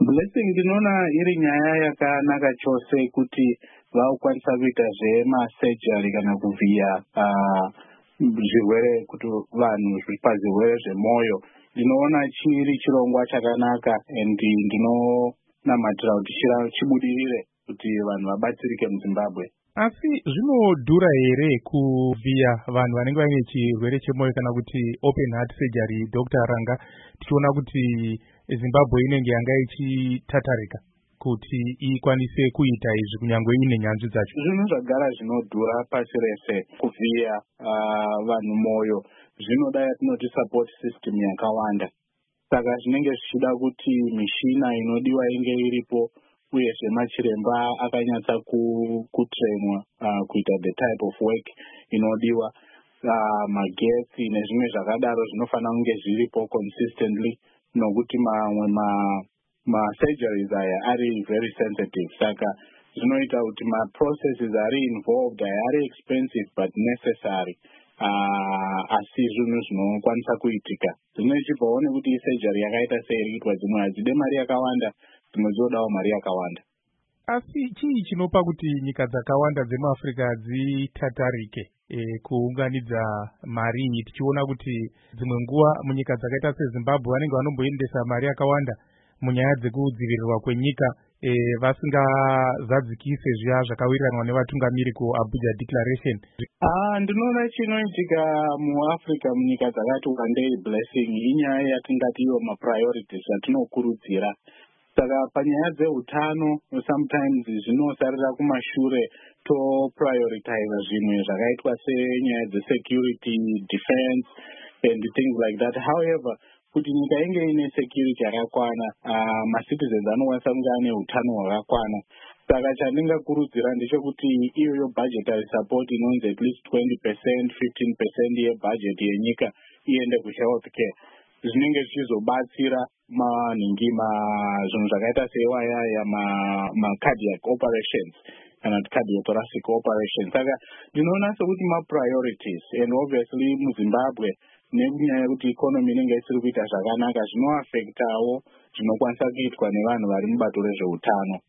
Blessing ndinoona iri nyaya yakanaka chose kuti vakwanisa kuita zvemasejari kana kuvhiya zvirwere kuti vanhu pazvirwere zvemwoyo. Ndinoona chiri chirongwa chakanaka and ndinonamatira kuti chibudirire kuti vanhu vabatsirike muZimbabwe. Asi zvinodhura here kuvhiya vanhu vanenge vaine chirwere chemwoyo kana kuti open heart surgery, Dr. Ranga, tichiona kuti Zimbabwe inenge yanga ichitatarika kuti ikwanise kuita izvi kunyangwe ine nyanzvi dzacho? Zvinhu zvagara zvinodhura pasi rese. Kuvhiya vanhu mwoyo zvinoda yatinoti support system yakawanda, saka zvinenge zvichida kuti mishina inodiwa inge iripo uyezve machiremba akanyatsa kutrainwa kuita the type of work inodiwa. Magetsi nezvimwe zvakadaro zvinofanira kunge zviripo consistently, nokuti mamwe ma-surgeries aya ari very sensitive, saka zvinoita kuti ma-processes ari involved ari expensive but necessary, asi zvinhu zvinokwanisa kuitika. Zvimwe chipaone kuti surgery yakaita sei kuitwa, dzimwe hadzide mari yakawanda, dzimwe dzodawo mari yakawanda. Asi chii chinopa kuti nyika dzakawanda dzemuAfrica dzitatarike kuunganidza mari iyi, tichiona kuti dzimwe nguva munyika dzakaita seZimbabwe vanenge vanomboendesa mari yakawanda munyaya dzekudzivirirwa kwenyika, vasingazadzikise zviya zvakawiranwa nevatungamiri kuAbuja Declaration? Ndinoona chinoitika muAfrica munyika dzakati wandei Blessing inyaya yatingati iyo mapriorities atinokurudzira. Saka panyaya dzeutano sometimes zvinosarira kumashure to-prioritize zvimwe zvakaitwa senyaya dzesecurity, defense and things like that. However, kuti nyika inge ine security yakakwana, ma-citizens anokwanisa kunge ane utano hwakakwana. Saka chandingakurudzira ndechekuti iyoyo budgetary support inonzi at least 20%, 15% yebudget yenyika iende kuhealth care, zvinenge zvichizobatsira zvinhu zvakaita sewayaya ma-cardiac operations kana kuti cardiothoracic operations. Saka ndinoona sekuti ma-priorities, and obviously muZimbabwe nenyaya yekuti economy inenge isiri kuita zvakanaka zvinoaffectawo zvinokwanisa kuitwa nevanhu vari mubato rezveutano.